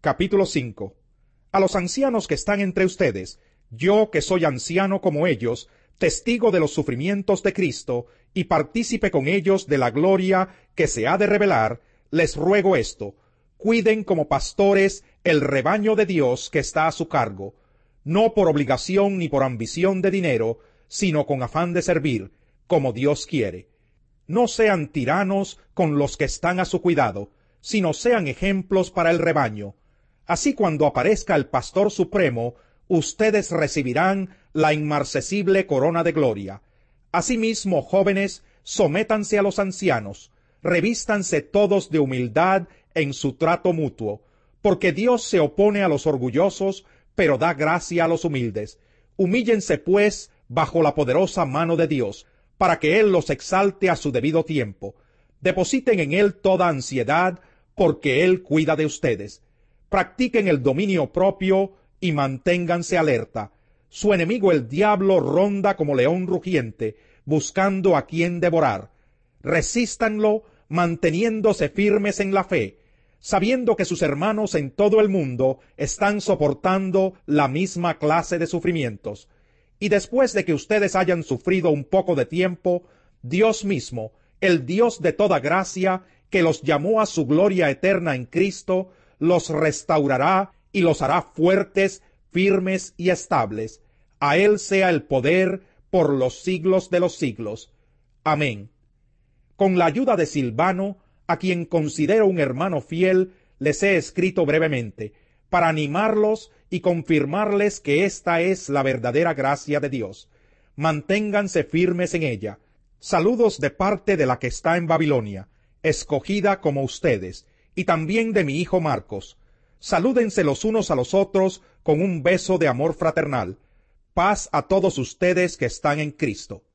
Capítulo 5. A los ancianos que están entre ustedes, yo que soy anciano como ellos, testigo de los sufrimientos de Cristo, y partícipe con ellos de la gloria que se ha de revelar, les ruego esto: cuiden como pastores el rebaño de Dios que está a su cargo, no por obligación ni por ambición de dinero, sino con afán de servir, como Dios quiere. No sean tiranos con los que están a su cuidado, sino sean ejemplos para el rebaño. Así, cuando aparezca el Pastor Supremo, ustedes recibirán la inmarcesible corona de gloria. Asimismo, jóvenes, sométanse a los ancianos, revístanse todos de humildad en su trato mutuo, porque Dios se opone a los orgullosos, pero da gracia a los humildes. Humíllense, pues, bajo la poderosa mano de Dios, para que Él los exalte a su debido tiempo. Depositen en Él toda ansiedad, porque Él cuida de ustedes. Practiquen el dominio propio y manténganse alerta. Su enemigo el diablo ronda como león rugiente, buscando a quien devorar. Resístanlo, manteniéndose firmes en la fe, sabiendo que sus hermanos en todo el mundo están soportando la misma clase de sufrimientos. Y después de que ustedes hayan sufrido un poco de tiempo, Dios mismo, el Dios de toda gracia, que los llamó a su gloria eterna en Cristo, los restaurará y los hará fuertes, firmes y estables. A Él sea el poder por los siglos de los siglos. Amén. Con la ayuda de Silvano, a quien considero un hermano fiel, les he escrito brevemente, para animarlos y confirmarles que esta es la verdadera gracia de Dios. Manténganse firmes en ella. Saludos de parte de la que está en Babilonia, escogida como ustedes, y también de mi hijo Marcos. Salúdense los unos a los otros con un beso de amor fraternal. Paz a todos ustedes que están en Cristo.